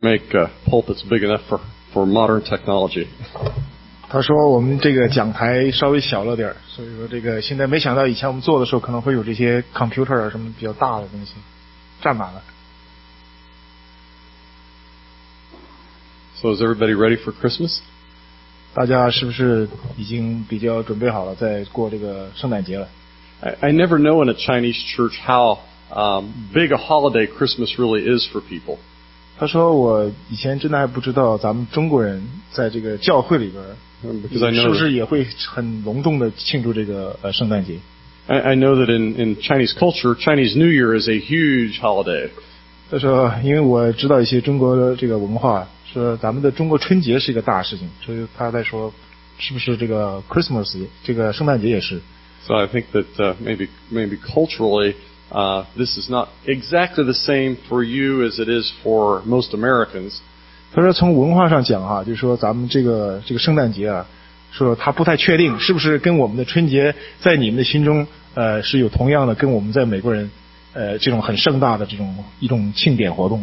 make pulpits big enough for modern technology. 他说我们这个讲台稍微小了点，所以说这个现在没想到以前我们做的时候可能会有这些 computer 啊什么比较大的东西占满了。 So is everybody ready for Christmas? 大家是不是已经比较准备好了在过这个圣诞节了？ I never know in a Chinese church how big a holiday Christmas really is for people. 他说我以前真的还不知道咱们中国人在这个教会里边是不是也会很隆重的庆祝这个圣诞节。 I know that in Chinese culture, Chinese New Year is a huge holiday. 他说因为我知道一些中国的这个文化，说咱们的中国春节是一个大事情，所以他在说是不是这个 Christmas 这个圣诞节也是。 So I think that maybe culturally this is not exactly the same for you as it is for most Americans. 他说从文化上讲哈，就是说咱们这个圣诞节啊，说他不太确定是不是跟我们的春节在你们的心中是有同样的跟我们在美国人这种很盛大的这种一种庆典活动。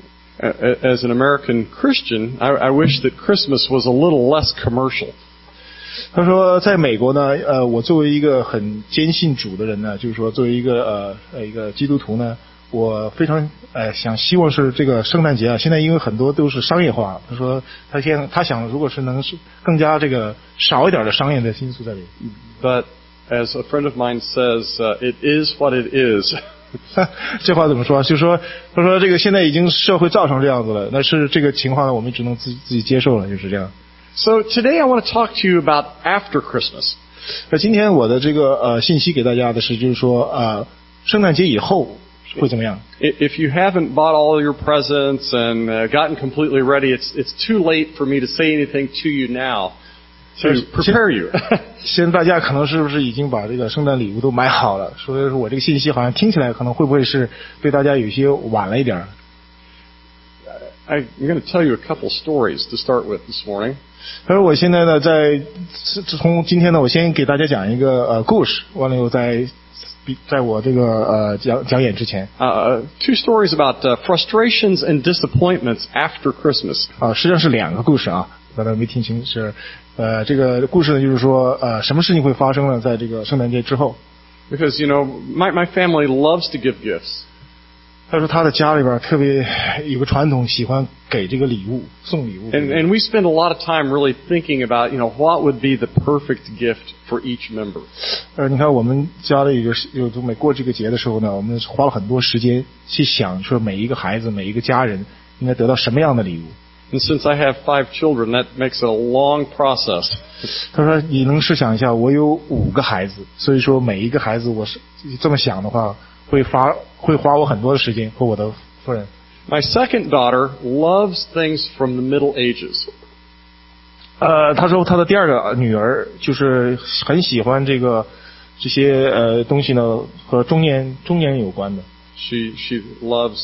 As an American Christian, I wish that Christmas was a little less commercial. 他说在美国呢我作为一个很坚信主的人呢，就是说作为一个基督徒呢，我非常希望是这个圣诞节啊，现在因为很多都是商业化，他说他想如果是能是更加这个少一点的商业的因素在里。 But as a friend of mine says, it is what it is. 这话怎么说？就是说他说这个现在已经社会造成这样子了，那是这个情况呢，我们只能自己接受了，就是这样。 So today I want to talk to you about after Christmas. 那今天我的这个信息给大家的是，就是说圣诞节以后会怎么样？ If you haven't bought all your presents and gotten completely ready, it's too late for me to say anything to you now to prepare you. 现在大家可能是不是已经把这个圣诞礼物都买好了？所以说我这个信息好像听起来可能会不会是对大家有些晚了一点 ？I'm going to tell you a couple stories to start with this morning. 他说我现在呢从今天呢，我先给大家讲一个故事，完了以后在我这个讲演之前 ，two stories about frustrations and disappointments after Christmas. 实际上是两个故事啊，大家没听清是这个故事呢，就是说什么事情会发生呢？在这个圣诞节之后。 Because my family loves to give gifts. 他说他的家里边特别有个传统，喜欢给这个礼物，送礼物。 And we spend a lot of time really thinking about, what would be the perfect gift for each member. 你看我们家里每过这个节的时候呢，我们花了很多时间去想，说每一个孩子、每一个家人应该得到什么样的礼物。 And since I have 5 children, that makes it a long process. 他说你能试想一下，我有5个孩子，所以说每一个孩子我是这么想的话，会花我很多的时间和我的夫人。 My second daughter loves things from the Middle Ages. 他说他的第二个女儿就是很喜欢这些东西呢，和中年有关的。 She loves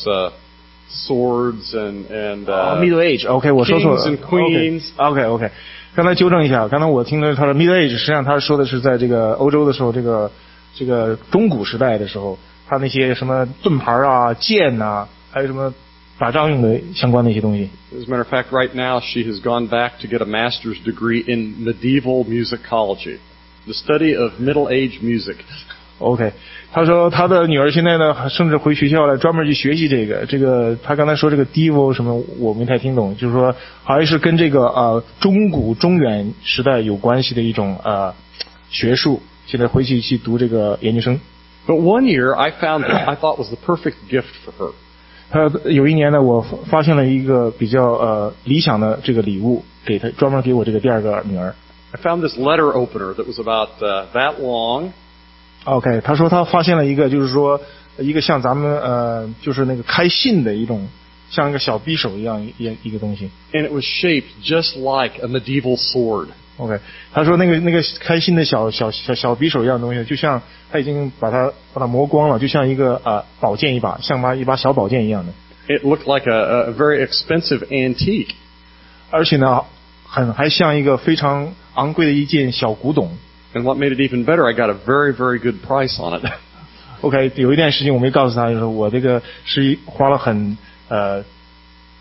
swords and Middle Age。OK， 我说错了。 Kings and queens. OK， 刚才纠正一下，刚才我听了他的 Middle Age， 实际上他说的是在这个欧洲的时候，这个中古时代的时候，他那些什么盾牌啊、剑啊，还有什么打仗用的相关的一些东西。 As a matter of fact, right now she has gone back to get a master's degree in medieval musicology, the study of Middle Age music. OK， 他说他的女儿现在呢，甚至回学校来专门去学习这个。他刚才说这个 Devo 什么，我没太听懂，就是说好像是跟这个中古中原时代有关系的一种学术。现在回去读这个研究生。 But one year I found what I thought was the perfect gift for her. 他有一年呢，我发现了一个比较理想的这个礼物，给他专门给我这个第二个女儿。 I found this letter opener that was about that long. OK， 他说他发现了一个，就是说一个像咱们就是那个开信的一种，像一个小匕首一样一个东西。 And it was shaped just like a medieval sword. OK， 他说那个开信的小匕首一样的东西，就像他已经把它磨光了，就像一个宝剑一把，像一把小宝剑一样的。 It looked like a very expensive antique. 而且呢，还像一个非常昂贵的一件小古董。 And what made it even better, I got a very, very good price on it. OK， 有一件事情我没告诉他，就是我这个是花了很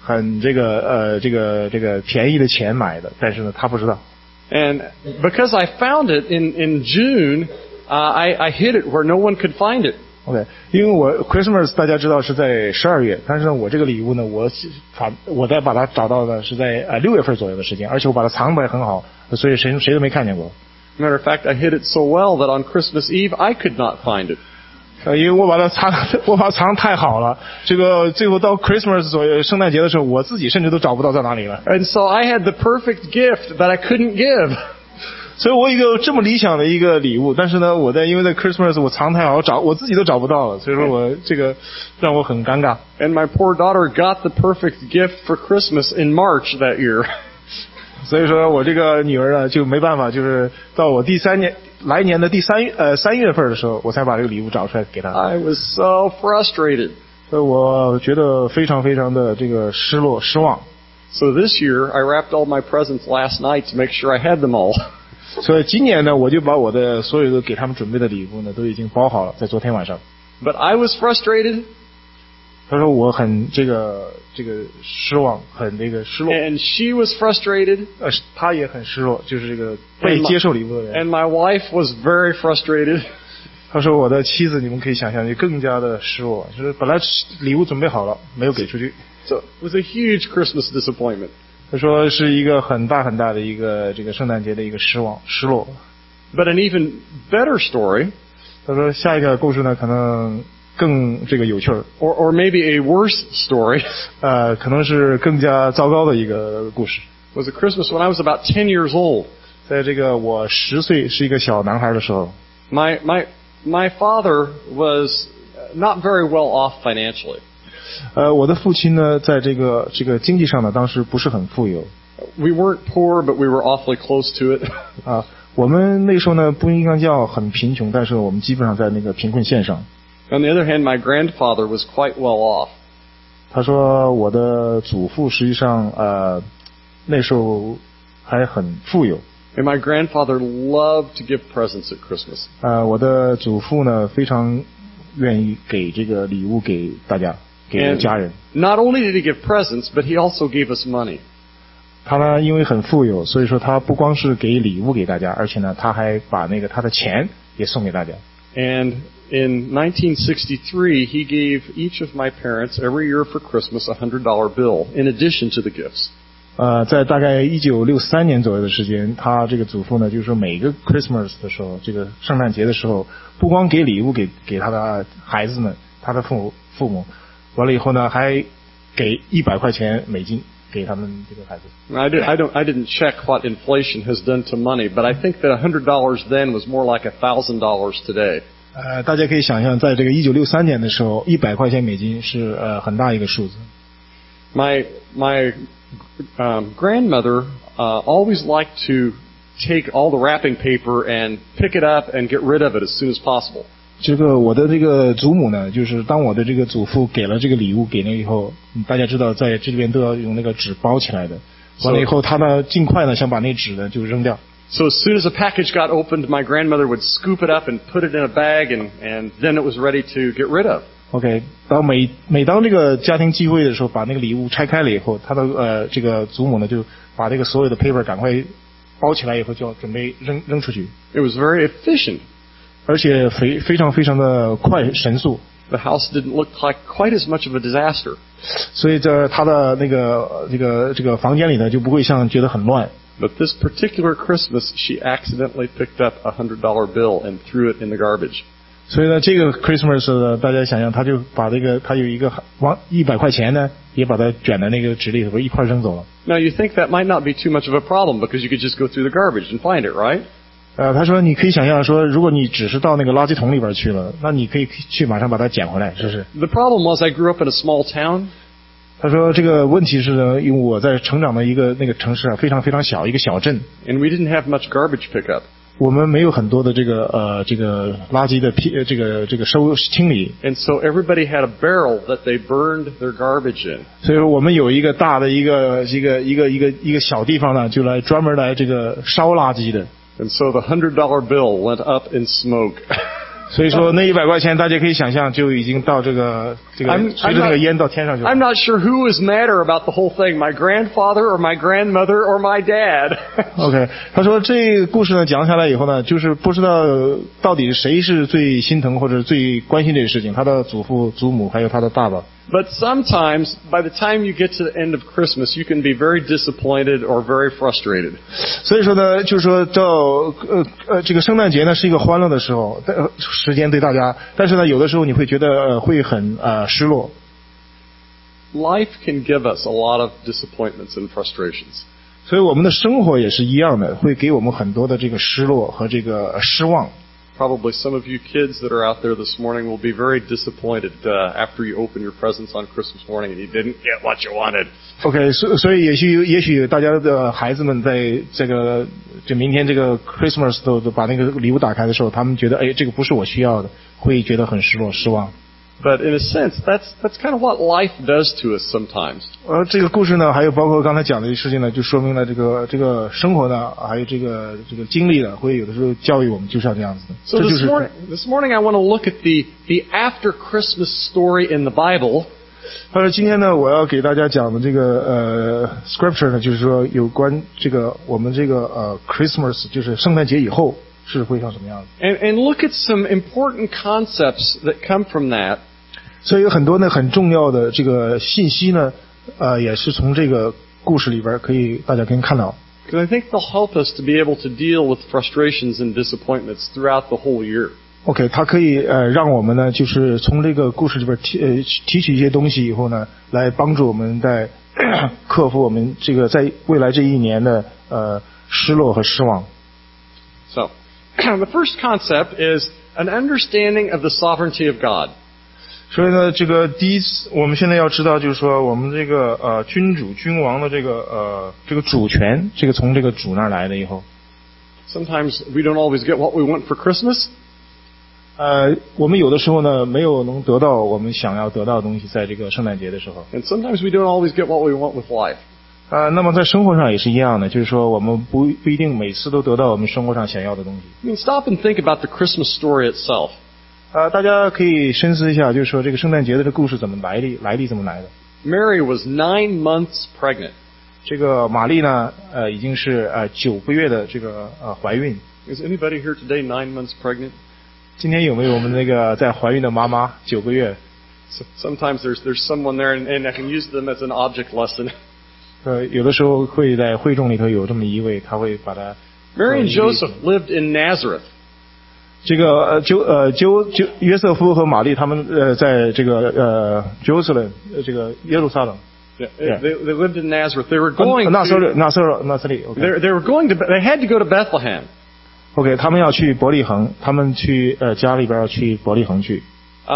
很这个便宜的钱买的，但是呢他不知道。 And because I found it in June, I hid it where no one could find it. OK， 因为我 Christmas 大家知道是在12月，但是呢我这个礼物呢我在把它找到的是在6月份左右的时间，而且我把它藏得很好，所以谁都没看见过。 Matter of fact, I hid it so well that on Christmas Eve I could not find it. 因为我把它藏太好了，这个最后到 Christmas 左右圣诞节的时候，我自己甚至都找不到在哪里了。 And so I had the perfect gift that I couldn't give. 所以我有一个这么理想的一个礼物，但是呢，因为在 Christmas 我藏太好，我自己都找不到了，所以说我这个让我很尴尬。 And my poor daughter got the perfect gift for Christmas in March that year. 所以说我这个女儿呢就没办法，就是到我来年的3月份的时候，我才把这个礼物找出来给她。 I was so frustrated. 所以我觉得非常非常的这个失望。 So this year I wrapped all my presents last night to make sure I had them all. 所以今年呢，我就把我的所有的给他们准备的礼物呢，都已经包好了，在昨天晚上。 But I was frustrated. 他说我很这个失望，很这个失落。 And she was frustrated. 他也很失落，就是这个被接受礼物的人。 And my wife was very frustrated. 他说我的妻子，你们可以想象，就更加的失落，就是本来礼物准备好了，没有给出去。 So it was a huge Christmas disappointment. 他说是一个很大很大的一个这个圣诞节的一个失落。 But an even better story. 他说下一个故事呢，可能更这个有趣儿。 Or maybe a worse story. 可能是更加糟糕的一个故事。 Was a Christmas when I was about 10 years old. 在这个我10岁是一个小男孩的时候。 My father was not very well off financially. 我的父亲呢，在这个经济上呢，当时不是很富有。 We weren't poor, but we were awfully close to it. 我们那时候呢，不应该叫很贫穷，但是我们基本上在那个贫困线上。 On the other hand, my grandfather was quite well off. 他说我的祖父实际上那时候还很富有。 And my grandfather loved to give presents at Christmas. 我的祖父呢，非常愿意给这个礼物给大家。给家人。 Not only did he give presents, but he also gave us money. 他呢，因为很富有，所以说他不光是给礼物给大家，而且呢，他还把他的钱也送给大家。 And in 1963, he gave each of my parents every year for Christmas a $100 bill, in addition to the gifts. 在大概1963年左右的时间，他这个祖父呢，就是说每个 Christmas 的时候，这个圣诞节的时候，不光给礼物给他的孩子们，他的父母。完了以后呢，还给100块钱美金给他们这个孩子。 I didn't check what inflation has done to money, but I think that $100 then was more like $1,000 today. 大家可以想象，在这个1963年的时候，100块钱美金是很大一个数字。 My grandmother always liked to take all the wrapping paper and pick it up and get rid of it as soon as possible. 这个我的这个祖母呢，就是当我的这个祖父给了这个礼物给了以后，大家知道在这边都要用那个纸包起来的。完了以后，他呢尽快呢想把那纸呢就扔掉。 So as soon as a package got opened, my grandmother would scoop it up and put it in a bag, and then it was ready to get rid of. OK， 当每当这个家庭聚会的时候，把那个礼物拆开了以后，他的这个祖母呢就把这个所有的 paper 赶快包起来以后，就要准备扔出去。 It was very efficient. 而且非常非常的快神速。 The house didn't look like quite as much of a disaster. 所以在他的那个这个房间里呢，就不会像觉得很乱。 But this particular Christmas, she accidentally picked up a $100 bill and threw it in the garbage. 所以呢，这个 Christmas 呢，大家想象，他就把他有一个100块钱呢，也把它卷在那个纸里头一块扔走了。 Now you think that might not be too much of a problem because you could just go through the garbage and find it, right? 他说你可以想象说，如果你只是到那个垃圾桶里边去了，那你可以去马上把它捡回来，是不是？ The problem was I grew up in a small town. 他说这个问题是呢，因为我在成长的那个城市啊，非常非常小，一个小镇。 And we didn't have much garbage pickup. 我们没有很多的这个垃圾的这个清理。 And so everybody had a barrel that they burned their garbage in. 所以说我们有一个大的一个小地方呢，就来专门来这个烧垃圾的。 And so the $100 bill went up in smoke. 所以说那100块钱大家可以想象就已经到这个随着那个烟到天上去了。 I'm not sure who was madder about the whole thing, my grandfather or my grandmother or my dad. OK， 他说这个故事呢讲下来以后呢，就是不知道到底谁是最心疼或者最关心这个事情，他的祖父、祖母还有他的爸爸。 But sometimes, by the time you get to the end of Christmas, you can be very disappointed or very frustrated. 所以说呢，就是说到这个圣诞节呢是一个欢乐的时间对大家，但是呢有的时候你会觉得会很失落。 Life can give us a lot of disappointments and frustrations. 所以我们的生活也是一样的，会给我们很多的这个失落和这个失望。 Probably some of you kids that are out there this morning will be very disappointed after you open your presents on Christmas morning and you didn't get what you wanted. OK， 所以也许大家的孩子们在这明天这个 Christmas 都把那个礼物打开的时候，他们觉得这个不是我需要的，会觉得很失落失望。 But in a sense, that's kind of what life does to us sometimes. 这个故事呢，还有包括刚才讲的事情呢，就说明了这个生活呢，还有这个经历呢，会有的时候教育我们就像这样子的。 So this morning I want to look at the after Christmas story in the Bible. 他说今天呢，我要给大家讲的这个scripture 呢，就是说有关这个我们这个Christmas， 就是圣诞节以后是会像什么样子。 And look at some important concepts that come from that. 所以有很多呢很重要的这个信息呢，也是从这个故事里边大家可以看到。 Because I think they'll help us to be able to deal with frustrations and disappointments throughout the whole year. OK， 它可以让我们呢，就是从这个故事里边提取一些东西以后呢，来帮助我们在克服我们这个在未来这一年的失落和失望。 So, the first concept is an understanding of the sovereignty of God. 所以呢，这个第一次我们现在要知道，就是说我们这个君王的这个主权，这个从这个主那儿来的以后。 Sometimes we don't always get what we want for Christmas. 我们有的时候呢，没有能得到我们想要得到的东西，在这个圣诞节的时候。 And sometimes we don't always get what we want with life. 那么在生活上也是一样的，就是说我们不一定每次都得到我们生活上想要的东西。 I mean, stop and think about the Christmas story itself. 大家可以深思一下，就是说这个圣诞节的这故事怎么来历怎么来的。 Mary was 9 months pregnant. 这个玛丽呢，已经是9个月的这个怀孕。 Is anybody here today 9 months pregnant? 今天有没有我们那个在怀孕的妈妈9个月？ Sometimes there's someone there, and I can use them as an object lesson. 有的时候会在会众里头有这么一位，他会把他。 Mary and Joseph lived in Nazareth. 这个约瑟夫和玛丽他们在这个Jerusalem 这个耶路撒冷。 Yeah, they lived in Nazareth. They were going. 拿撒勒。 They were going to. They had to go to Bethlehem. OK， 他们要去伯利恒，他们去家里边要去伯利恒去。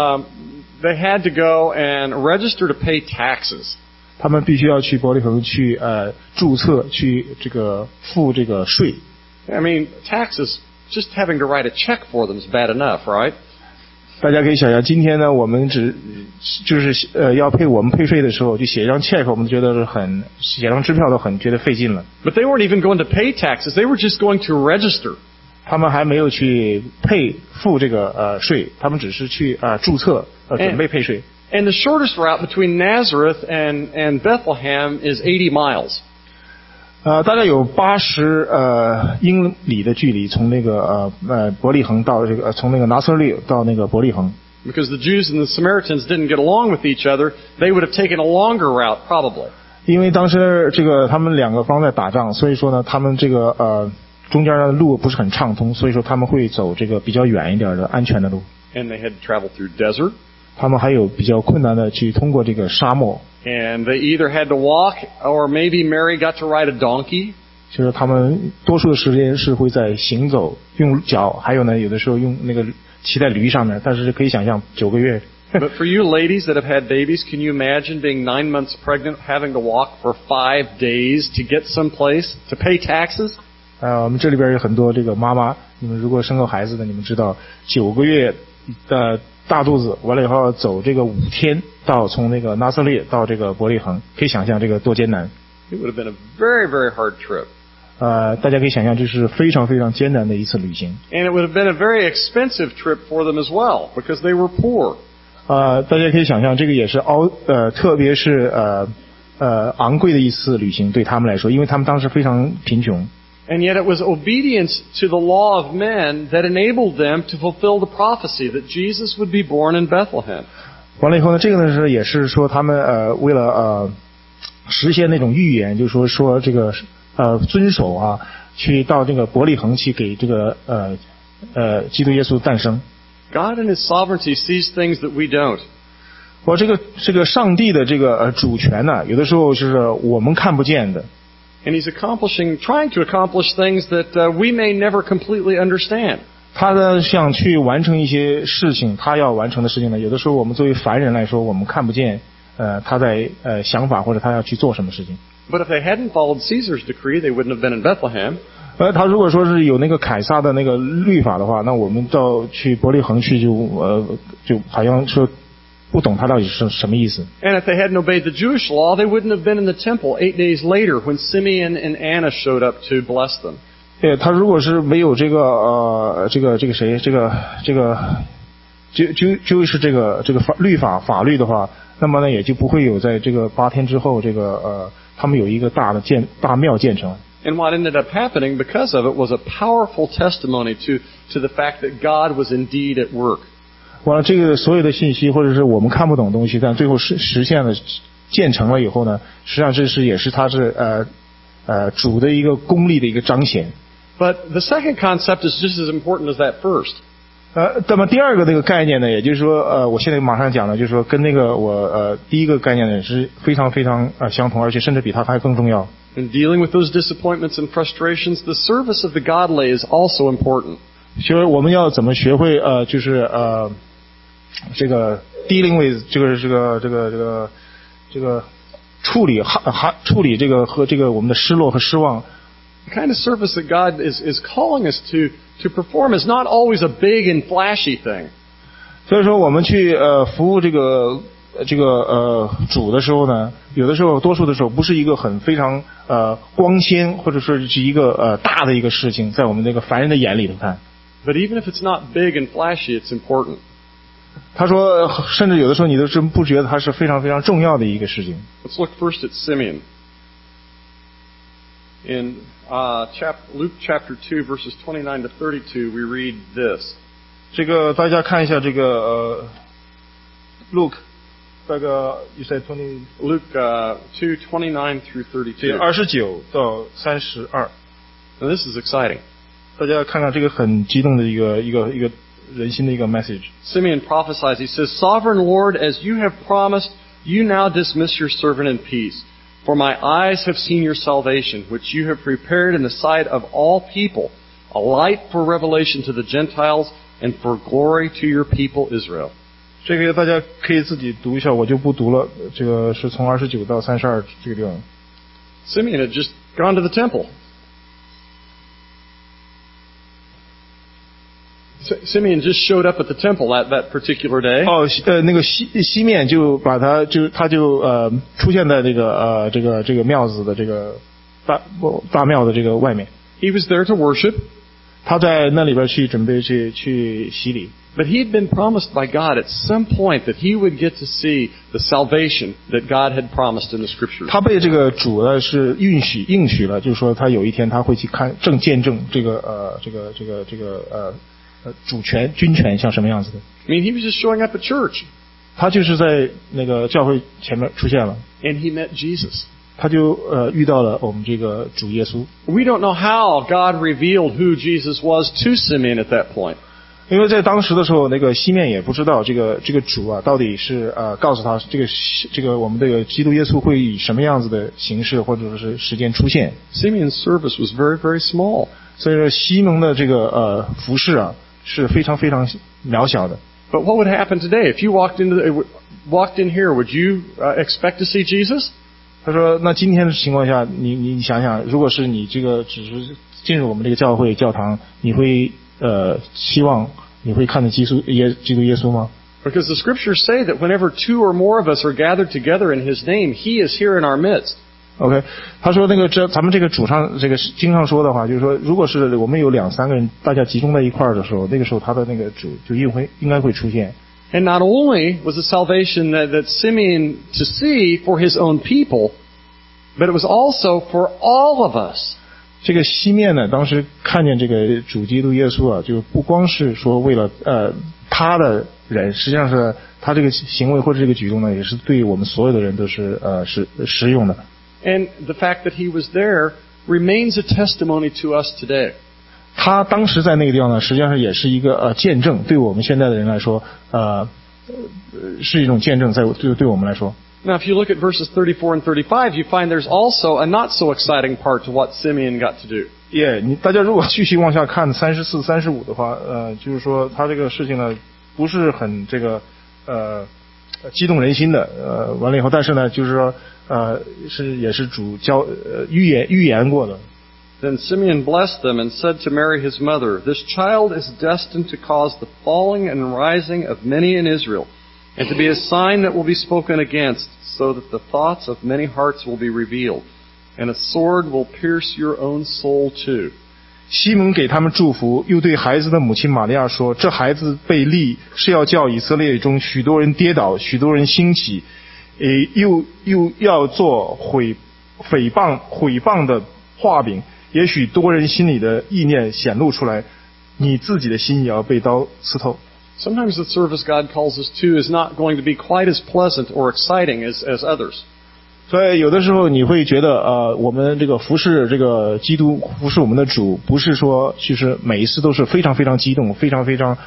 They had to go and register to pay taxes. 他们必须要去伯利恒去注册去这个付这个税。 I mean, taxes. Just having to write a check for them is bad enough, right? 大家可以想象，今天呢，我们就是要我们配税的时候，就写一张 check， 我们觉得写张支票都很觉得费劲了。 But they weren't even going to pay taxes; they were just going to register. 他们还没有去付这个税，他们只是去注册准备配税。 And the shortest route between Nazareth and Bethlehem is 80 miles. 大概有80英里的距离，从那个伯利恒到这个从那个拿撒勒到那个伯利恒。 Because the Jews and the Samaritans didn't get along with each other, they would have taken a longer route probably. 因为当时这个他们两个方在打仗，所以说呢，他们这个中间的路不是很畅通，所以说他们会走这个比较远一点的安全的路。 And they had to travel through desert. 他们还有比较困难的去通过这个沙漠。 And they either had to walk, or maybe Mary got to ride a donkey. 就是他们多数的时间是会在行走，用脚，还有呢，有的时候用那个骑在驴上面。但是可以想象9个月。 But for you ladies that have had babies, can you imagine being 9 months pregnant, having to walk for 5 days to get someplace to pay taxes? 我们这里边有很多这个妈妈，你们如果生过孩子的，你们知道9个月的大肚子，完了以后要走这个5天到从那个拿撒勒到这个伯利恒，可以想象这个多艰难。 It would have been a very, very hard trip. 大家可以想象这是非常非常艰难的一次旅行。 And it would have been a very expensive trip for them as well, because they were poor. 大家可以想象这个也是特别是昂贵的一次旅行对他们来说，因为他们当时非常贫穷。 And yet it was obedience to the law of men that enabled them to fulfill the prophecy that Jesus would be born in Bethlehem. 完了以后呢，这个呢也是说他们为了实现那种预言，就是说这个遵守啊，去到这个伯利恒去给这个基督耶稣诞生。 God in His sovereignty sees things that we don't. 这个上帝的这个主权呢，有的时候是我们看不见的。 And He's trying to accomplish things that we may never completely understand. 他呢想去完成一些事情，他要完成的事情呢，有的时候我们作为凡人来说，我们看不见他在想法或者他要去做什么事情。 But if they hadn't followed Caesar's decree, they wouldn't have been in Bethlehem. 他如果说是有那个凯撒的那个律法的话，那我们到去伯利恒去就好像说不懂他到底是什么意思。 And if they hadn't obeyed the Jewish law, they wouldn't have been in the temple 8 days later when Simeon and Anna showed up to bless them. 对，他如果是没有这个就是这个法律的话，那么呢也就不会有在这个8天之后他们有一个大庙建成。 And what ended up happening because of it was a powerful testimony to the fact that God was indeed at work. 完了，这个所有的信息或者是我们看不懂的东西，但最后实现了建成了以后呢，实际上也是它是主的一个功力的一个彰显。 But the second concept is just as important as that first. 那么第二个这个概念呢，也就是说我现在马上讲的，就是说跟那个我第一个概念呢是非常非常相同，而且甚至比它还更重要。 In dealing with those disappointments and frustrations, the service of the godly is also important. 就是我们要怎么学会这个 dealing with 这个处理这个和这个我们的失落和失望。 The kind of service that God is calling us to perform is not always a big and flashy thing. 所以说我们去服务这个主的时候呢，有的时候多数的时候不是一个很非常光鲜或者说是一个大的一个事情，在我们这个凡人的眼里头看。 But even if it's not big and flashy, it's important. 他说，甚至有的时候你都真不觉得它是非常非常重要的一个事情。 Let's look first at Simeon. In Luke chapter 2, verses 29 to 32, we read this. 这个大家看一下这个Luke 那个 you said 20 Luke 2:29 through 32. 29到32。 Now this is exciting. 大家看看这个很激动的一个人心的一个 message. Simeon prophesies. He says, "Sovereign Lord, as you have promised, you now dismiss your servant in peace. For my eyes have seen your salvation, which you have prepared in the sight of all people, a light for revelation to the Gentiles and for glory to your people Israel." 这个大家可以自己读一下，我就不读了。这个是从29到32这个地方。 Simeon had just gone to the temple. Simeon just showed up at the temple that particular day. 那个西面就把他就出现在这个庙子的这个大庙的这个外面。 He was there to worship. 他在那里边去准备去洗礼。 But he had been promised by God at some point that he would get to see the salvation that God had promised in the Scriptures. 他被这个主呢是应许了，就是说他有一天他会去见证这个主权君权像什么样子的。 I mean, he was just showing up at church. 他就是在那个教会前面出现了。 And he met Jesus. 他就遇到了我们这个主耶稣。 We don't know how God revealed who Jesus was to Simeon at that point. 因为在当时的时候，那个西面也不知道这个主啊，到底是告诉他这个我们这个基督耶稣会以什么样子的形式或者说是时间出现。 Simeon's service was very, very small. 所以说西蒙的这个服事啊是非常非常渺小的。 But what would happen today if you walked in here? Would you expect to see Jesus? 他说：“那今天的情况下，你想想，如果是你这个只是进入我们这个教堂，你会希望你会看到基督耶稣吗？ Because the Scriptures say that whenever 2 or more of us are gathered together in His name, He is here in our midst. OK， 他说咱们这个主上这个经上说的话，就是说，如果是我们有2-3个人大家集中在一块儿的时候，那个时候他的那个主就应该会出现。 And not only was the salvation that Simeon to see for his own people, but it was also for all of us. 这个西面呢，当时看见这个主基督耶稣啊，就不光是说为了他的人，实际上是他这个行为或者这个举动呢，也是对我们所有的人都是实用的。 And the fact that he was there remains a testimony to us today. 他当时在那个地方呢，实际上也是一个见证，对我们现在的人来说，是一种见证，对我们来说。 Now, if you look at verses 34 and 35, you find there's also a not so exciting part to what Simeon got to do. 大家如果继续往下看34、35的话，就是说他这个事情呢，不是很这个激动人心的，完了以后，但是呢，就是说也是主预言过的。 Then Simeon blessed them and said to Mary his mother, "This child is destined to cause the falling and rising of many in Israel, and to be a sign that will be spoken against, so that the thoughts of many hearts will be revealed, and a sword will pierce your own soul too." 西蒙给他们祝福，又对孩子的母亲玛利亚说：“这孩子被立，是要叫以色列中许多人跌倒，许多人兴起，又要做毁谤的画饼。也许多人心里的意念显露出来，你自己的心也要被刀刺透。” Sometimes the service God calls us to is not going to be quite as pleasant or exciting as others. 所以有的时候你会觉得我们这个服侍这个基督，服侍我们的主，不是说其实每一次都是非常非常激动，非常非常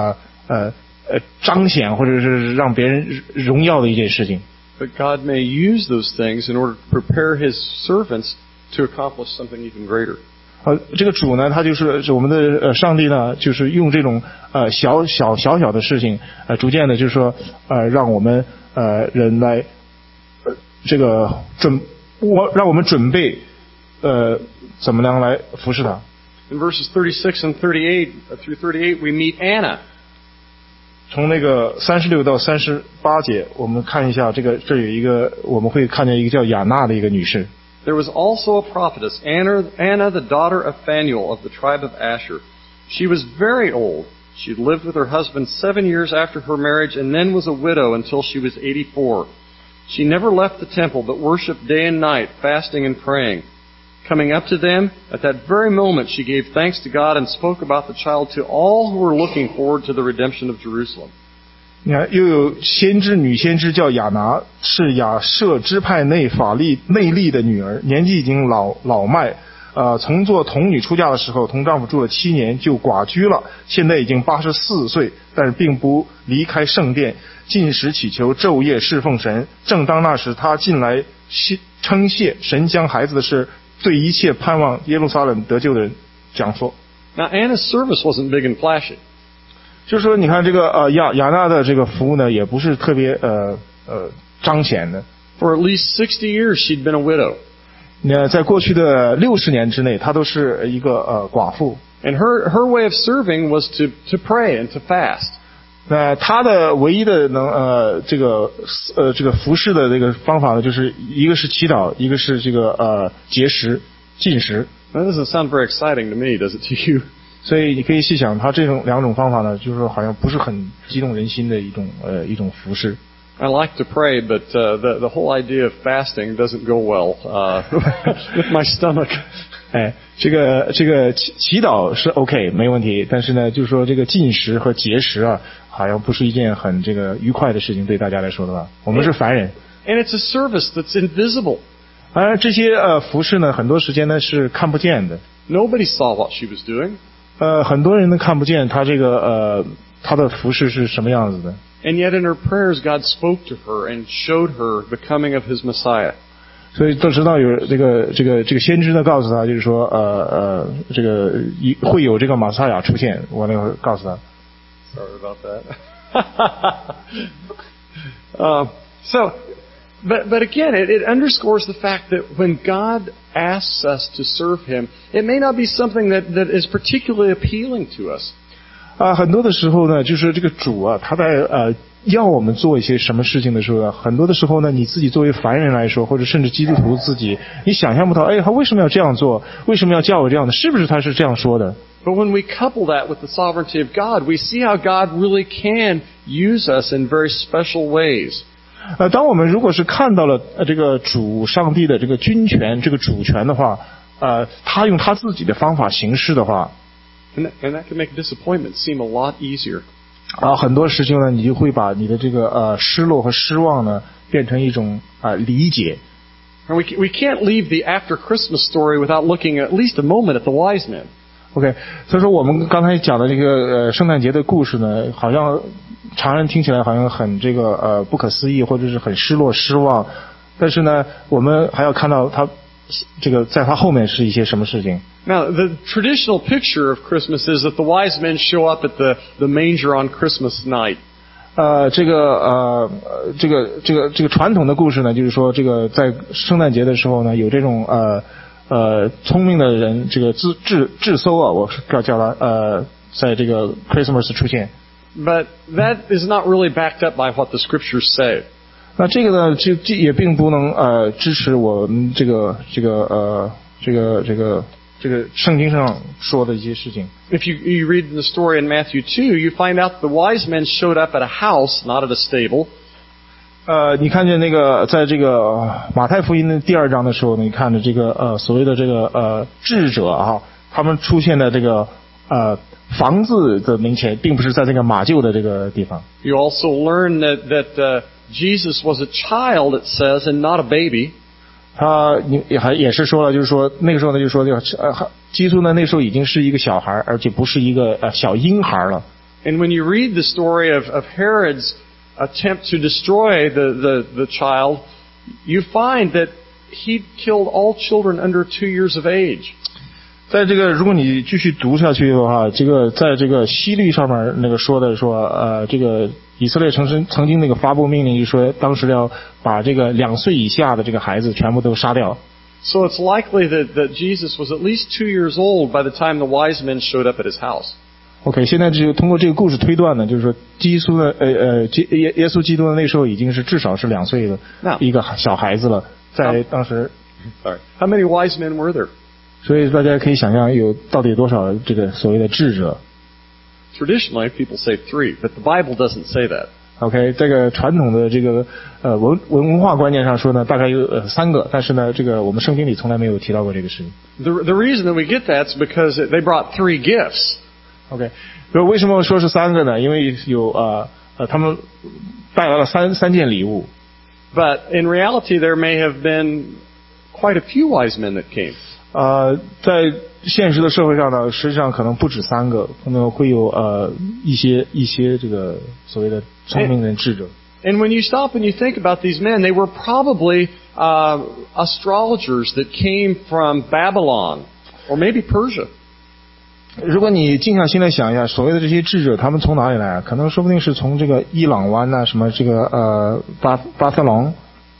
彰显或者是让别人荣耀的一件事情。 But God may use those things in order to prepare His servants to accomplish something even greater. 这个主呢，他就是我们的上帝呢，就是用这种小的事情，逐渐的，就是说让我们人来这个让我们准备怎么样来服侍他。 In verses 36 and 38 through 38, we meet Anna. 从那个36到38节，我们看一下这有一个，我们会看见一个叫雅娜的一个女士。 There was also a prophetess, Anna, the daughter of Phanuel of the tribe of Asher. She was very old. She had lived with her husband 7 years after her marriage and then was a widow until she was 84. She never left the temple but worshipped day and night, fasting and praying. Coming up to them, at that very moment she gave thanks to God and spoke about the child to all who were looking forward to the redemption of Jerusalem. 你看，又有女先知叫亚拿，是亚舍支派内利的女儿，年纪已经老迈，从做童女出嫁的时候，同丈夫住了7年，就寡居了，现在已经84岁，但是并不离开圣殿，禁食祈求，昼夜侍奉神。正当那时，她进来称谢神将孩子的事，对一切盼望耶路撒冷得救的人讲说。 Now Anna's service wasn't big and flashy. 就是说，你看这个亚娜的这个服务呢，也不是特别彰显的。 For at least 60 years, she'd been a widow. 在过去的60年之内，她都是一个寡妇。 And her way of serving was to pray and to fast. 那她的唯一的这个服侍的这个方法呢，就是一个是祈祷，一个是这个节食禁食。 That doesn't sound very exciting to me, does it to you? 所以你可以细想，他这两种方法呢，就是说好像不是很激动人心的一种服侍。 I like to pray, but the whole idea of fasting doesn't go well with my stomach. 这个祈祷是 OK 没问题，但是呢，就是说这个禁食和节食啊，好像不是一件很这个愉快的事情，对大家来说的话，我们是凡人。 And it's a service that's invisible. 而这些服侍呢，很多时间呢是看不见的。 Nobody saw what she was doing. 很多人都看不见他这个他的服侍是什么样子的。 And yet in her prayers, God spoke to her and showed her the coming of His Messiah. 所以都知道有这个先知呢告诉他，就是说这个会有这个马赛亚出现，我那个告诉他。 Sorry about that. But again, it underscores the fact that when God asks us to serve Him, it may not be something that is particularly appealing to us. 很多的时候呢，就是这个主啊，他在要我们做一些什么事情的时候呢，很多的时候呢，你自己作为凡人来说，或者甚至基督徒自己，你想象不到，他为什么要这样做？为什么要叫我这样的？是不是他是这样说的？ But when we couple that with the sovereignty of God, we see how God really can use us in very special ways. 当我们如果是看到了这个主上帝的这个君权、这个主权的话，他用他自己的方法行事的话， And that can make disappointment seem a lot easier. 很多事情呢，你就会把你的这个失落和失望呢，变成一种理解。 And we can't leave the after Christmas story without looking at least a moment at the wise men. OK， 所以说我们刚才讲的这个圣诞节的故事呢，好像常人听起来好像很这个不可思议，或者是很失落失望，但是呢，我们还要看到他这个在他后面是一些什么事情。 Now, the traditional picture of Christmas is that the wise men show up at the manger on Christmas night. 这个传统的故事呢，就是说这个在圣诞节的时候呢，有这种聪明的人，这个智搜我是叫他在这个 Christmas 出现。 But that is not really backed up by what the scriptures say. 那这个呢，这也并不能支持我们这个圣经上说的一些事情。 If you read the story in Matthew 2, you find out the wise men showed up at a house, not at a stable. 你看见那个在这个马太福音的第2章的时候呢，你看着这个所谓的这个智者啊，他们出现在这个房子的面前，并不是在这个马厩的这个地方。 You also learn that Jesus was a child, it says, and not a baby. 他也是说了，就是说那个时候呢，就说基督呢那时候已经是一个小孩，而且不是一个小婴孩了。 And when you read the story of Herod's attempt to destroy the child, you find that he killed all children under 2 years of age. 在这个如果你继续读下去的话，这个在这个希律上面那个说的这个以色列曾经那个发布命令，就说当时要把这个2岁以下的这个孩子全部都杀掉。 So it's likely that Jesus was at least 2 years old by the time the wise men showed up at his house. OK， 现在就通过这个故事推断呢，就是说耶稣基督的那时候已经是至少是2岁的一个小孩子了，在当时。 Sorry. How many wise men were there? 所以大家可以想象到底有多少这个所谓的智者。 Traditionally, people say 3, but the Bible doesn't say that. OK， 这个传统的这个文化观念上说呢，大概有3个，但是呢，这个我们圣经里从来没有提到过这个事情。 The reason that we get that is because they brought 3 gifts. OK， 为什么说是3个呢？因为有他们带来了三件礼物。 But in reality, there may have been quite a few wise men that came. 在现实的社会上呢，实际上可能不止3个，可能会有一些这个所谓的聪明人智者。 And when you stop and you think about these men, they were probably astrologers that came from Babylon or maybe Persia. 如果你静下心来想一下，所谓的这些智者，他们从哪里来？可能说不定是从这个伊朗湾呐，什么这个巴塞隆，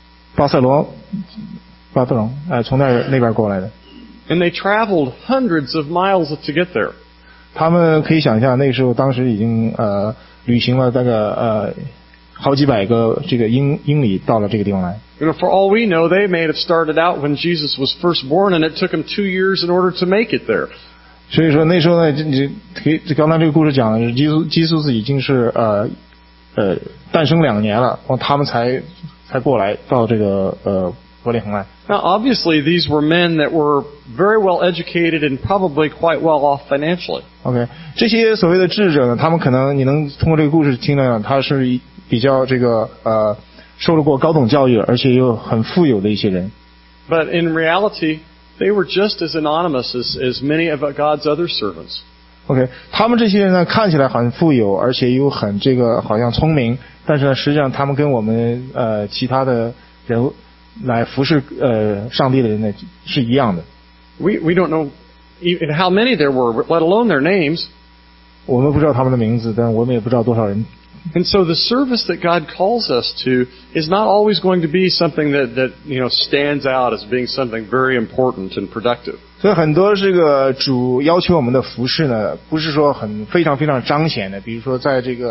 从那边过来的。 And they traveled hundreds of miles to get there. 他们可以想象，那个时候当时已经旅行了大概好几百个这个英里到了这个地方来。 You know, for all we know, they may have started out when Jesus was first born, and it took them 2 years in order to make it there. 所以说那时候呢，刚才这个故事讲的是基督已经是诞生2年了，他们才过来到这个伯利恒来。 Now, obviously, these were men that were very well educated and probably quite well off financially. OK， 这些所谓的智者呢，他们可能你能通过这个故事听到，他是比较这个受了过高等教育，而且又很富有的一些人。 But in reality, they were just as anonymous as many of God's other servants. OK， 他们这些人呢，看起来很富有，而且又很这个好像聪明，但是呢，实际上他们跟我们其他的人来服侍上帝的人呢是一样的。 We don't know even how many there were, let alone their names. 我们不知道他们的名字，但我们也不知道多少人。 And so the service that God calls us to is not always going to be something that stands out as being something very important and productive. 所以很多这个主要求我们的服事呢，不是说非常非常彰显的，比如说在这个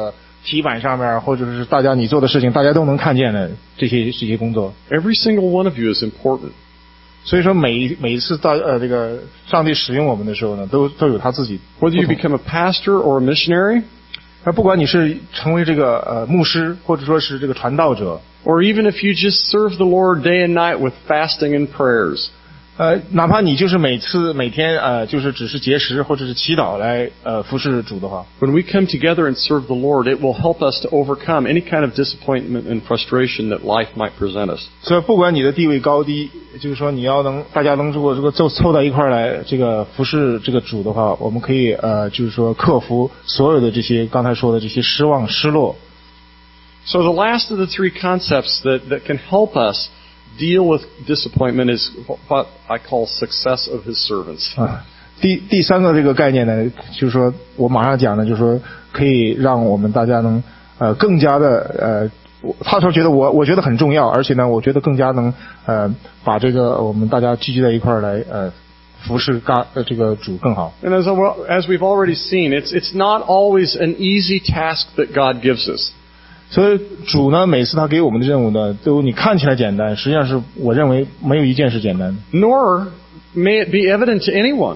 题板上面，或者是大家你做的事情，大家都能看见的这些工作。 Every single one of you is important. 所以说每一次这个上帝使用我们的时候呢，都有他自己。 Whether you become a pastor or a missionary, 不管你是成为这个牧师，或者说是这个传道者， or even if you just serve the Lord day and night with fasting and prayers. 哪怕你就是每天就是只是节食或者是祈祷来服侍主的话， When we come together and serve the Lord, it will help us to overcome any kind of disappointment and frustration that life might present us. 所以不管你的地位高低，就是说大家能如果凑到一块来这个服侍这个主的话，我们可以就是说克服所有的这些刚才说的这些失望失落。 So the last of the three concepts that can help us deal with disappointment is what I call success of his servants. 第三个这个概念呢，就是说我马上讲的，就是说可以让我们大家能更加的他说觉得我觉得很重要，而且呢，我觉得更加能把这个我们大家聚集在一块来服侍这个主更好。 And as we've already seen, it's not always an easy task that God gives us. 所以主呢，每次他给我们的任务呢，都你看起来简单，实际上是我认为没有一件是简单的。 Nor may it be evident to anyone.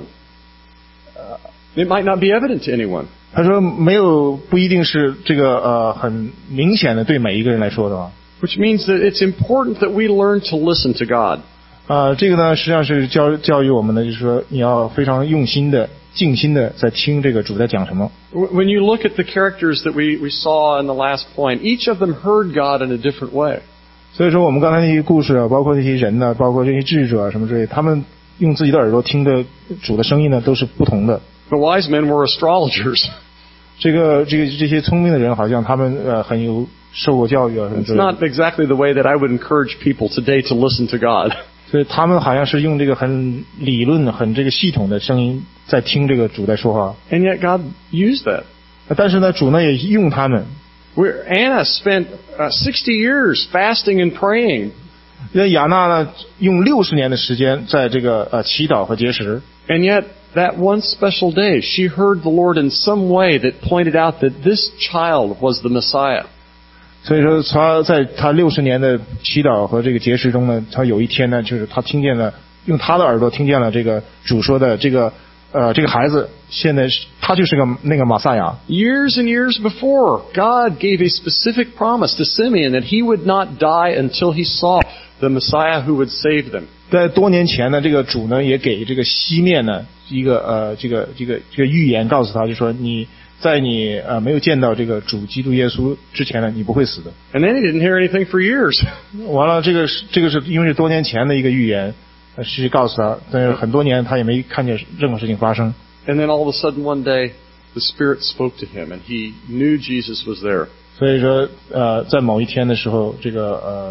It might not be evident to anyone. 他说不一定是这个很明显的对每一个人来说的话。 Which means that it's important that we learn to listen to God. 这个呢，实际上是教育我们的，就是说你要非常用心的、静心的在听这个主在讲什么。 When you look at the characters that we saw in the last point, each of them heard God in a different way. 所以说我们刚才那些故事啊，包括这些人呢，包括这些智者啊什么之类，他们用自己的耳朵听的主的声音呢，都是不同的。 The wise men were astrologers. 这些聪明的人，好像他们很有受过教育啊什么之类的。 It's not exactly the way that I would encourage people today to listen to God. 所以他们好像是用这个很理论、很这个系统的声音在听这个主在说话。 And yet God used that. 但是呢，主呢也用他们。 Anna spent 60 years fasting and praying. 亚娜呢用60年的时间在这个祈祷和节食。 And yet that one special day, she heard the Lord in some way that pointed out that this child was the Messiah. 所以说，在他60年的祈祷和这个节食中呢，他有一天呢，就是他听见了，用他的耳朵听见了这个主说的这个孩子，现在他就是那个马赛亚。 Years and years before, God gave a specific promise to Simeon that he would not die until he saw the Messiah who would save them. 在多年前呢，这个主呢也给这个西面呢一个这个预言，告诉他就说在你没有见到这个主基督耶稣之前呢，你不会死的。 And then he didn't hear anything for years. 完了，这个是因为是多年前的一个预言，是告诉他，但是很多年他也没看见任何事情发生。 And then all of a sudden one day, the Spirit spoke to him, and he knew Jesus was there. 所以说在某一天的时候，这个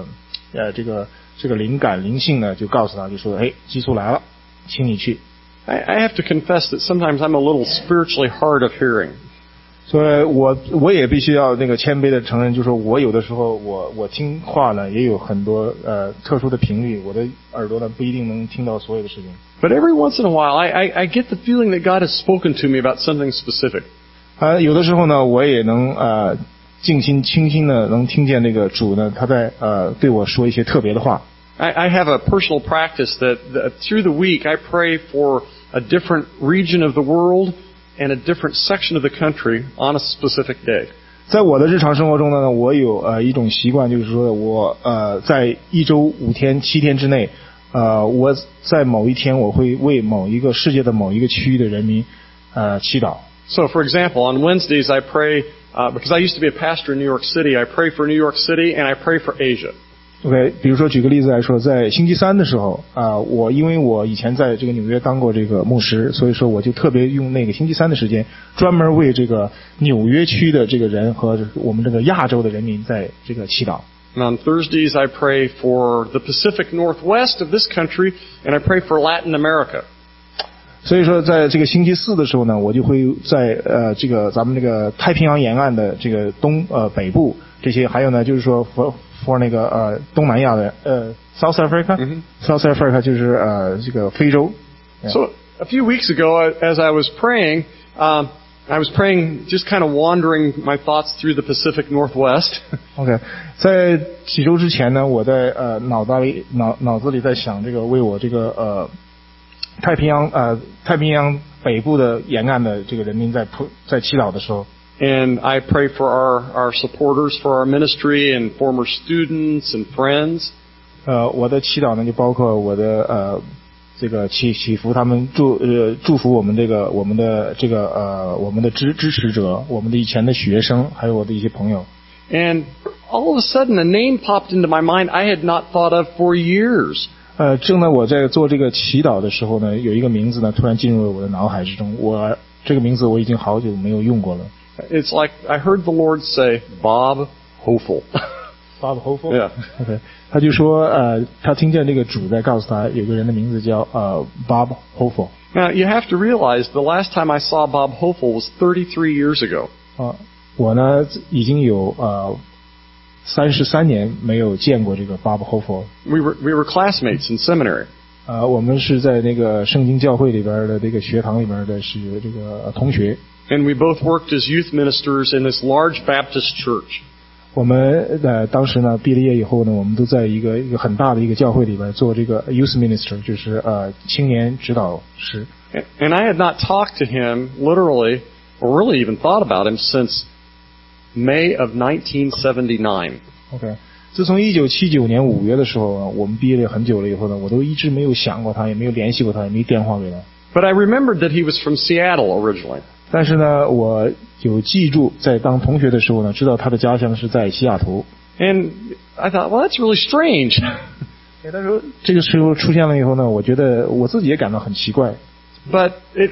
灵性呢就告诉他，就说，哎，基督来了，请你去。 I have to confess that sometimes I'm a little spiritually hard of hearing. 所以我也必须要那个谦卑的承认，就是说我有的时候我听话呢也有很多特殊的频率，我的耳朵呢不一定能听到所有的事情。 But every once in a while, I get the feeling that God has spoken to me about something specific. 有的时候呢，我也能静心清心的能听见那个主呢，他在对我说一些特别的话。 I have a personal practice that through the week I pray for a different region of the world and a different section of the country on a specific day. 在我的日常生活中呢，我有一种习惯，就是说我在一周5天7天之内，我在某一天我会为某一个世界的某一个区域的人民祈祷。 So, for example, on Wednesdays I pray because I used to be a pastor in New York City. I pray for New York City and I pray for Asia. OK， 比如说举个例子来说，在星期三的时候因为我以前在这个纽约当过这个牧师，所以说我就特别用那个星期三的时间，专门为这个纽约区的这个人和我们这个亚洲的人民在这个祈祷。 And on Thursdays I pray for the Pacific Northwest of this country and I pray for Latin America. 所以说，在这个星期四的时候呢，我就会在这个咱们这个太平洋沿岸的这个北部这些，还有呢就是说 for 那个东南亚的South Africa，South Africa 就是这个非洲。 So a few weeks ago, as I was praying, I was praying, just kind of wandering my thoughts through the Pacific Northwest. OK， 在几周之前呢，我在脑子里在想这个为我这个太平洋北部的沿岸的这个人民在祈祷的时候。 And I pray for our supporters for our ministry and former students and friends. 我的祈祷呢就包括我的这个祈福他们祝福我们的支持者，我们的以前的学生，还有我的一些朋友。 And all of a sudden a name popped into my mind I had not thought of for years. 正在我在做这个祈祷的时候呢，有一个名字呢突然进入了我的脑海之中，这个名字我已经好久没有用过了。 It's like I heard the Lord say, Bob Hofel. Bob Hofel? Yeah. Okay. 他就说他听见这个主在告诉他有个人的名字叫Bob Hofel. Now you have to realize the last time I saw Bob Hofel was 33 years ago. 我呢已经有33年没有见过这个 Bob Hofel. We were classmates in seminary. 我们是在那个圣经教会里边的这个学堂里边的是这个同学。 And we both worked as youth ministers in this large Baptist church. 我们当时呢毕了业以后呢，我们都在一个很大的一个教会里边做这个 youth minister， 就是青年指导师。 And I had not talked to him literally, or really even thought about him since May of 1979. OK， 自从1979年5月的时候，我们毕业了很久了以后呢，我都一直没有想过他，也没有联系过他，也没电话给他。 But I remembered that he was from Seattle originally. 但是呢，我有记住在当同学的时候呢，知道他的家乡是在西雅图。 And I thought, well, that's really strange. 但是这个时候出现了以后呢，我觉得我自己也感到很奇怪。 But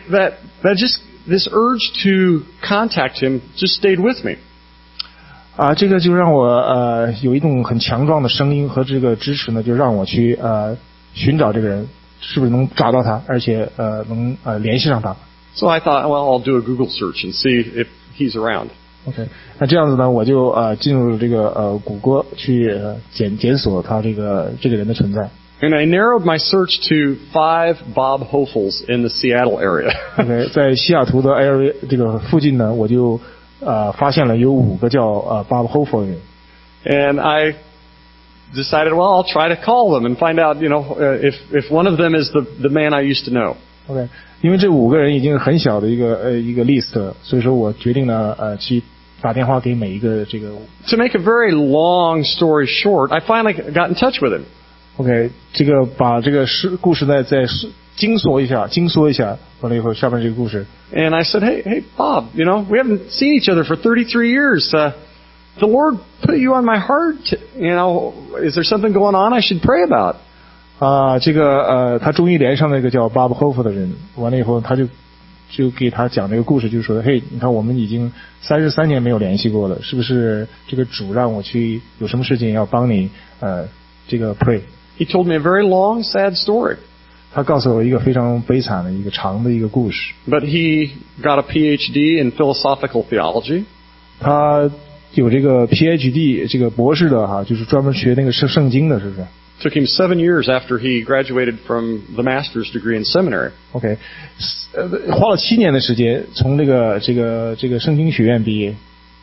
this urge to contact him just stayed with me. 这个就让我有一种很强壮的声音和这个支持呢，就让我去寻找这个人，是不是能找到他，而且能联系上他。 So I thought, well, I'll do a Google search and see if he's around. OK， 那这样子呢，我就进入了这个谷歌去检索他这个人的存在。 And I narrowed my search to 5 Bob Hofels in the Seattle area. OK， 在西雅图的 area 这个附近呢，我就发现了有5个叫Bob Hofel 的人。 And I decided, well, I'll try to call them and find out, if one of them is the man I used to know. OK， 因为这5个人已经是很小的一个 list 了，所以说我决定呢去打电话给每一个这个。 To make a very long story short, I finally got in touch with him. OK， 这个把这个故事呢再精缩一下，完了以后下面这个故事。 And I said, hey, Bob, we haven't seen each other for 33 years. The Lord put you on my heart. Is there something going on I should pray about? 这个他终于连上那个叫 Bob Hofel 的人，完了以后他就给他讲这个故事，就说，嘿，你看我们已经33年没有联系过了，是不是这个主让我去有什么事情要帮你这个 pray？ He told me a very long, sad story. 他告诉我一个非常悲惨的一个长的一个故事。 But he got a PhD in philosophical theology. 他有这个 PhD 这个博士的就是专门学那个圣经的，是不是 ？Took him 7 years after he graduated from the master's degree in seminary. OK， 花了7年的时间从这个圣经学院毕业。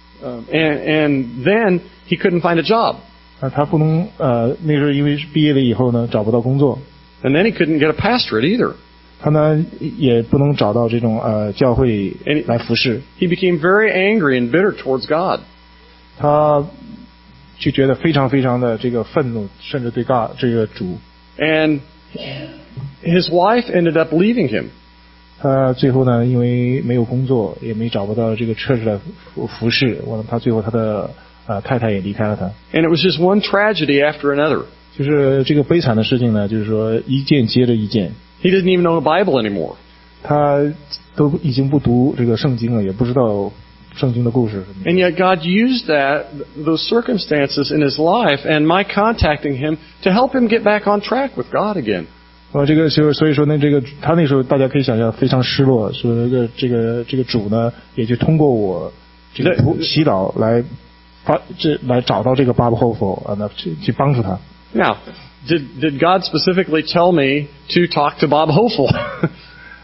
And then he couldn't find a job. 他不能那时候因为毕业了以后呢找不到工作。 And then he couldn't get a pastorate either. 他呢也不能找到这种教会来服侍。 He became very angry and bitter towards God. 他就觉得非常非常的这个愤怒，甚至对这个主。 And his wife ended up leaving him. 他最后呢，因为没有工作，也没找不到这个church的服侍，他最后他的太太也离开了他。 And it was just one tragedy after another. 就是这个悲惨的事情呢，就是说一件接着一件。 He didn't even know the Bible anymore. 他都已经不读这个圣经了，也不知道圣经的故事。 And yet God used those circumstances in his life and my contacting him to help him get back on track with God again. 这个所以说呢，他那时候大家可以想象非常失落，说这个主呢，也就通过我这个祈祷来找到这个 Bob Hofel 那去帮助他。 Now, did God specifically tell me to talk to Bob Hofel?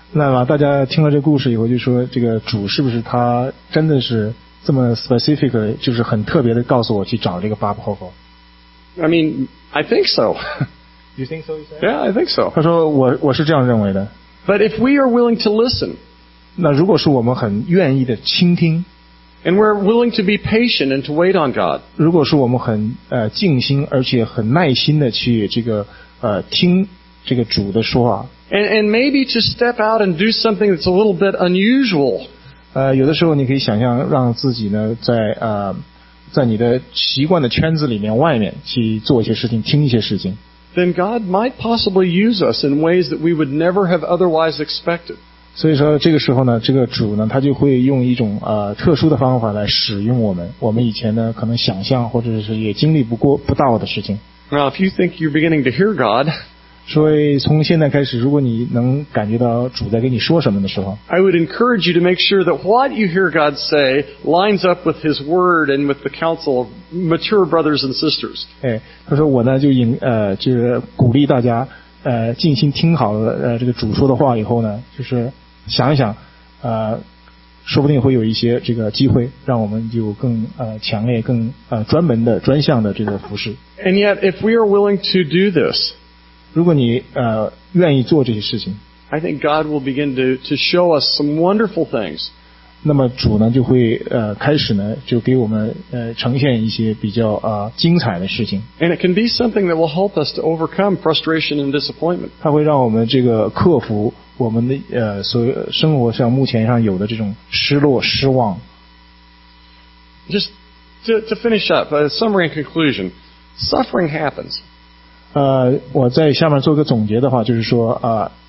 那么大家听了这故事以后就说，这个主是不是他真的是这么 specific， 就是很特别的告诉我去找这个 Bob Hope？I mean, I think so. You think so? Yeah, I think so. 他说我是这样认为的。 But if we are willing to listen, 那如果是我们很愿意的倾听 ，and we're willing to be patient and to wait on God， 如果是我们很静心而且很耐心的去这个听这个主的说话 ，and maybe to step out and do something that's a little bit unusual。 有的时候你可以想象让自己呢在你的习惯的圈子里面外面去做一些事情，听一些事情。 Then God might possibly use us in ways that we would never have otherwise expected. 所以说这个时候呢，这个主呢，他就会用一种特殊的方法来使用我们以前呢可能想象或者是也经历不到的事情。 Now, if you think you're beginning to hear God, 所以从现在开始，如果你能感觉到主在跟你说什么的时候 I would encourage you to make sure that what you hear God say lines up with His Word and with the counsel of mature brothers and sisters. 他说我呢就是鼓励大家静心听好了这个主说的话以后呢，就是想一想说不定会有一些这个机会让我们就更强烈更专门的专项的这个服事。 And yet, if we are willing to do this, 如果你愿意做这些事情 I think God will begin to show us some wonderful things. 那么主呢就会开始呢就给我们呈现一些比较精彩的事情。 And it can be something that will help us to overcome frustration and disappointment. 它会让我们这个克服我们的所有生活上目前上有的这种失落失望。 Just to finish up, a summary and conclusion. Suffering happens. 我在下面做个总结的话，就是说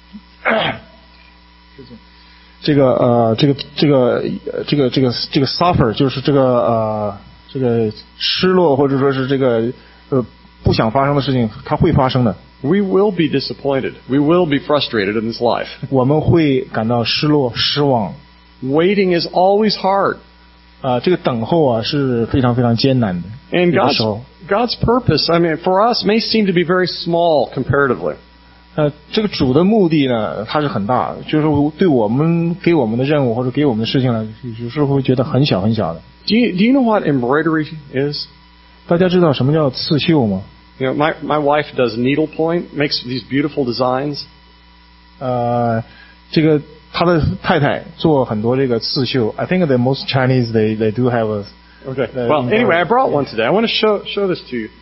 这个 suffer 就是这个失落或者说是这个不想发生的事情，它会发生的。 We will be disappointed. We will be frustrated in this life. 我们会感到失落失望。 Waiting is always hard. 这个等候是非常非常艰难的。 And God's purpose, I mean, for us may seem to be very small comparatively. 这个主的目的呢，它是很大的，就是对我们给我们的任务或者给我们的事情呢，有时候会觉得很小很小的。 Do you know what embroidery is? 大家知道什么叫刺绣吗？ You know, my wife does needlepoint, makes these beautiful designs. 这个他的太太做很多这个刺绣。I think that most Chinese they do have a. Okay. Well, anyway, I brought one today. I want to show this to you.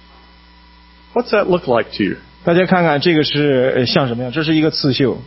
What's that look like to you? 大家看看这个是像什么样？这是一个刺绣。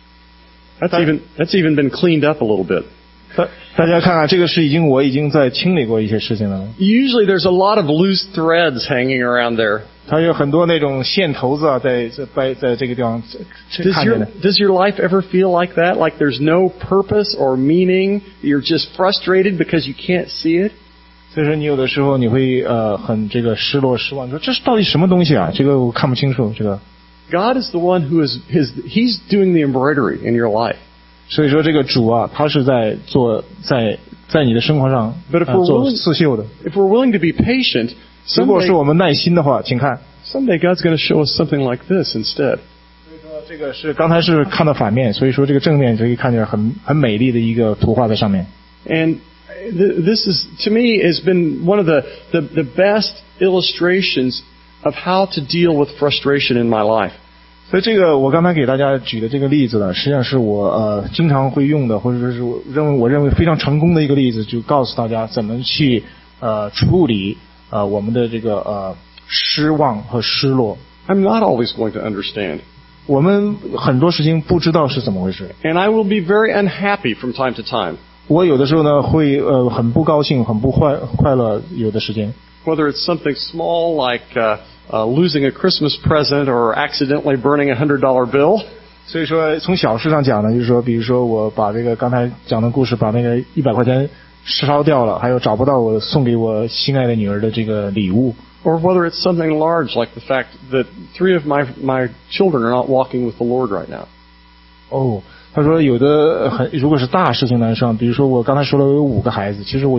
That's even been cleaned up a little bit. 大家看看这个是我已经在清理过一些事情了。 Usually there's a lot of loose threads hanging around there. 它有很多那种线头子在这个地方看着呢。 Does your life ever feel like that? Like there's no purpose or meaning? You're just frustrated because you can't see it? 所以说你有的时候你会很这个失落失望，你说这是到底什么东西啊？这个我看不清楚。这个 God is the one who He's doing the embroidery in your life. 所以说这个主他是在在你的生活上做刺绣的。 If we're willing to be patient, 如果是我们耐心的话，请看。 Someday God's going to show us something like this instead. 所以说这个是刚才是看到反面，所以说这个正面可以看见很美丽的一个图画在上面。 And this is, to me, has been one of the best illustrations of how to deal with frustration in my life. 所以这个我刚才给大家举的这个例子呢，实际上是我经常会用的，或者说是我认为非常成功的一个例子，就告诉大家怎么去处理我们的这个失望和失落。 I'm not always going to understand. 我们很多事情不知道是怎么回事。 And I will be very unhappy from time to time. 我有的时候呢会很不高兴，很不快乐，有的时间。 Whether it's something small like losing a Christmas present or accidentally burning $100 bill. 所以说从小事上讲呢，就是说，比如说我把这个刚才讲的故事，把那个100块钱烧掉了，还有找不到我送给我心爱的女儿的这个礼物。 Or whether it's something large like the fact that 3 of my children are not walking with the Lord right now. 他说有的如果是大事情呢，上比如说我刚才说了我有5个孩子，其实我